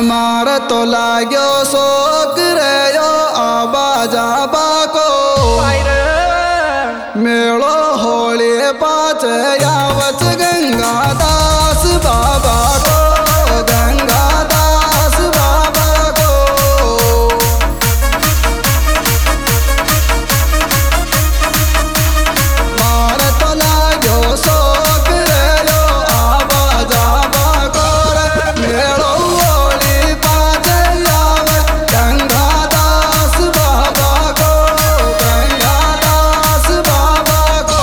मार तो लाग्यो शोक रे यो आबा जाबा को मेलो होली पाच यावच गंगादास बाबा को गंगादास बाबा को मार तो लाग्यो शोक रे यो आबा जाबा को मेलो होली पाच यावच गंगादास बाबा को गंगादास बाबा को।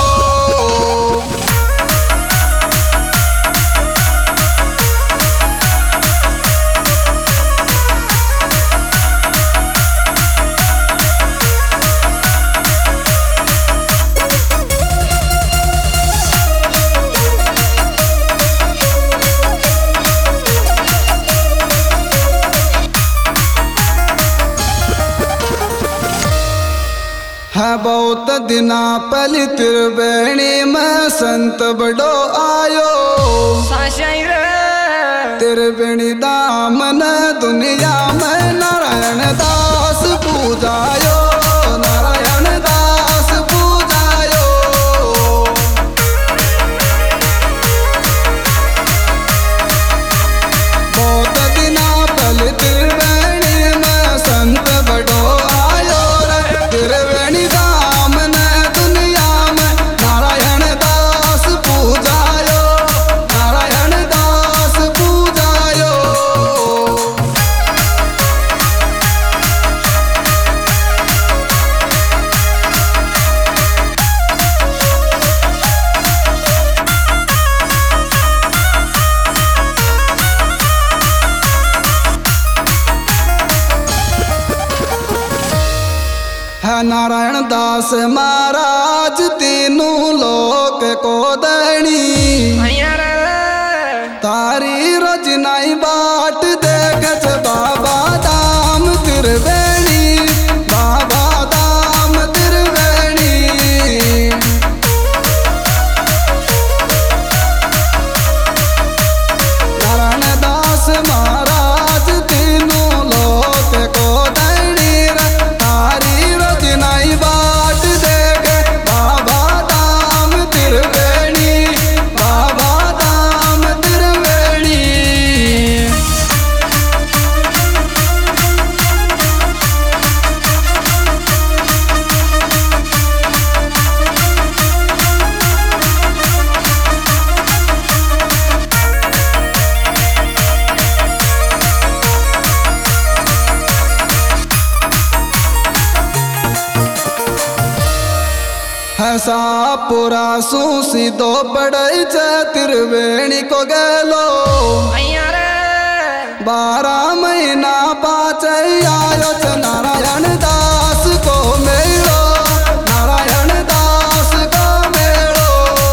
है बहुत दिना पहली त्रिवेणी में संत बड़ो आयो त्रिवेणी दामन दुनिया में नारायण दास पूजायो नारायण दास पूजायो। बहुत दिना पहली त्रिवेणी में संत बड़ो आयो त्रिवेणी दामन दुनिया में नारायण दास पूजायो नारायण दास पूजायो। है नारायण दास महाराज तीनों लोक को दणी तारी रजनाई बाट देखत बाबा दाम त्रिवेणी बाबा दाम त्रिवेणी। नारायण दास महाराज तीनों लोक को दणी तारी रजनाई बाट देखे बाबा दाम त्रिवेणी बाबा दाम त्रिवेणी। ऐसा पूरा सीधो पड़ई त्रिवेणी को गेलो 12 महीना पाच आयो नारायण दास को मेलो नारायण दास को मेलो।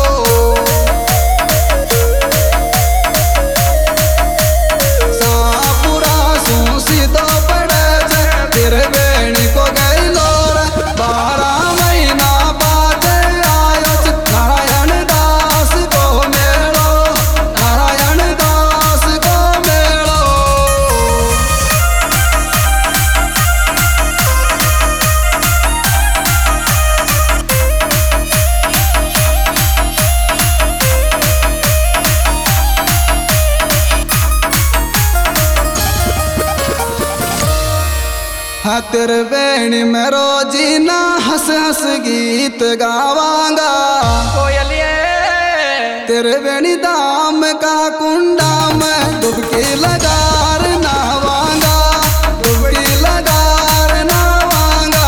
सापुरा सीधो पड़े त्रिवेणी को गेलो 12 महीना पाच आयो नारायण दास को मेलो नारायण दास को मेलो। त्रिवेणी में रोजीना हंस हंस गीत गावांगा त्रिवेणी दाम का कुंडा में डुबकी लगार नहावांगा डुबकी लगार नहावांगा।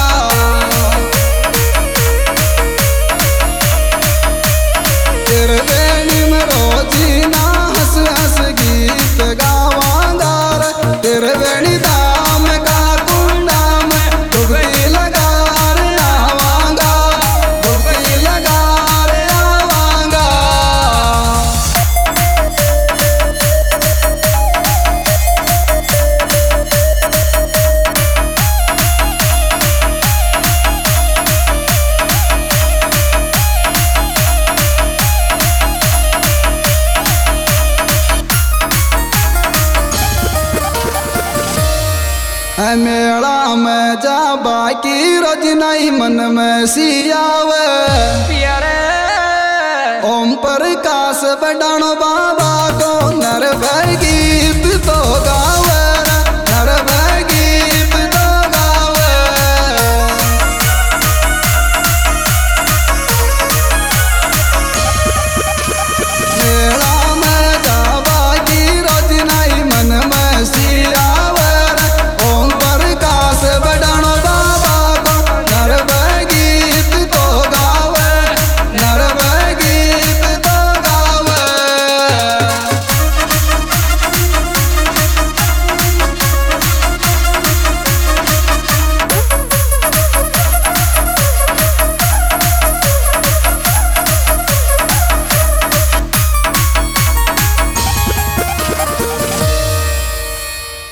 त्रिवेणी में रोजीना हंस हंस गीत गावांगा त्रिवेणी दाम का कुंडा में डुबकी लगार नहावांगा डुबकी लगार नहावांगा। की रोज नहीं मन में सियावे प्यारे ओम प्रकाश बडानो बाबा को नर गीत तो गाओ